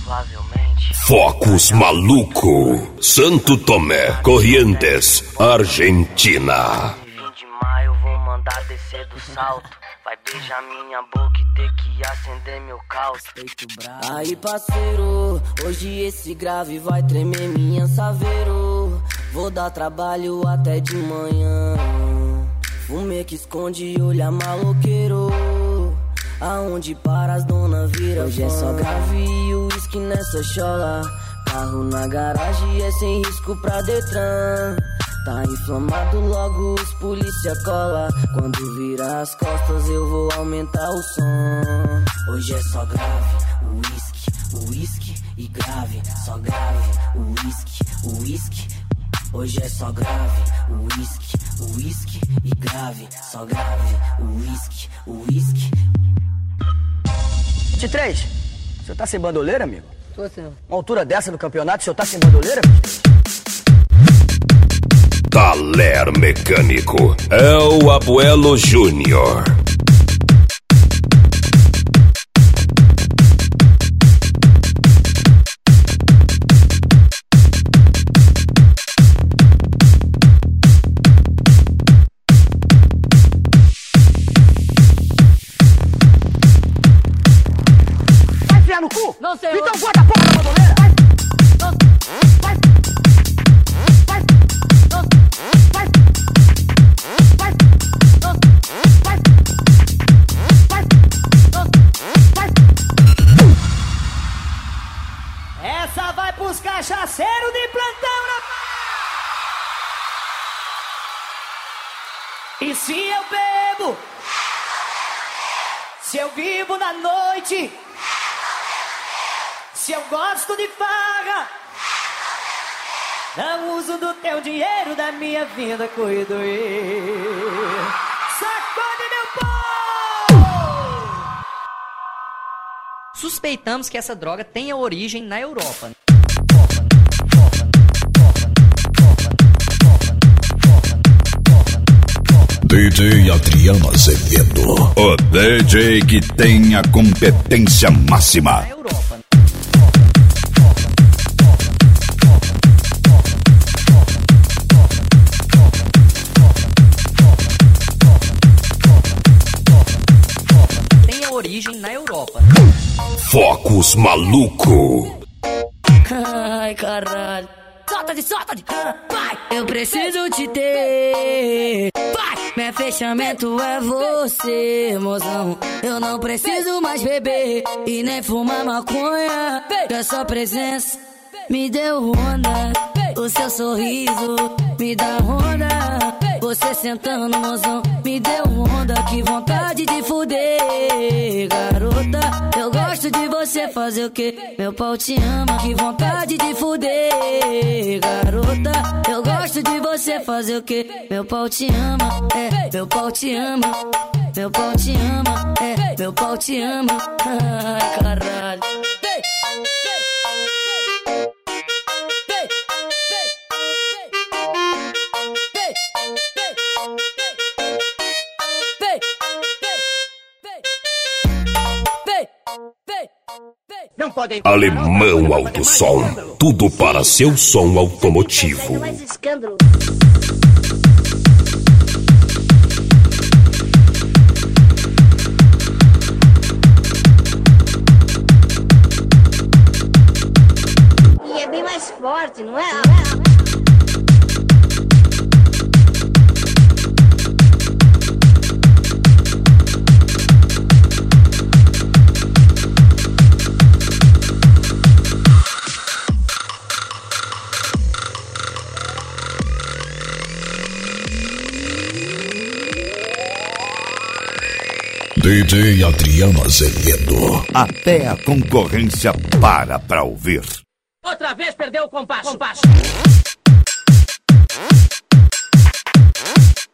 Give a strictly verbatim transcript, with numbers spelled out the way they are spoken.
provavelmente. Focus Maluco, Santo Tomé, Corrientes, Argentina. vinte de maio vou mandar descer do salto. Vai beijar minha boca e ter que acender meu calço. Aí parceiro, hoje esse grave vai tremer minha saveiro. Vou dar trabalho até de manhã. Fumê que esconde olha maloqueiro. Aonde para as dona vira hoje fã. É só grave e uísque nessa chola. Carro na garagem é sem risco pra Detran. Tá inflamado, logo os polícia cola. Quando virar as costas eu vou aumentar o som. Hoje é só grave, uísque, uísque e grave. Só grave, uísque, uísque. Hoje é só grave, uísque, uísque e grave. Só grave, uísque, uísque. vinte e três, o senhor tá sem bandoleira, amigo? Tô sim. Uma altura dessa do campeonato, o senhor tá sem bandoleira? Taler Mecânico, é o Abuelo Júnior. Vai enfiar no cu? Não, senhor. Então bota a porra da bandoleira. Vai. Vai. Vai. Vai. Vai. Vai. Vai. Vai. Essa vai pros cachaceiros de plantão na... E se eu bebo, se eu vivo na noite, se eu gosto de farra, não uso do teu dinheiro, da minha vida, cuido eu. Sacode meu povo! Suspeitamos que essa droga tenha origem na Europa. D J Adriano Azevedo, o D J que tem a competência máxima. Na Europa. Tem a origem na Europa. Focus Maluco. Ai, caralho. Solta de, solta de. Vai, eu preciso te ter. Vai, meu fechamento é você, mozão. Eu não preciso mais beber e nem fumar maconha. Que a sua presença me deu onda. O seu sorriso me dá onda. Você sentando, mozão, me deu onda. Que vontade de fuder, garota. Eu gosto de você fazer o que? Meu pau te ama. Que vontade de fuder, garota. Eu gosto de você fazer o que? Meu pau te ama, é, meu pau te ama. Meu pau te ama, é, meu pau te ama. Ai, caralho. Alemão Autosom, tudo para seu som automotivo. Mais escândalo. E é bem mais forte, não é? Não é? D J Adriano Azevedo. Até a concorrência para pra ouvir. Outra vez perdeu o compasso. compasso.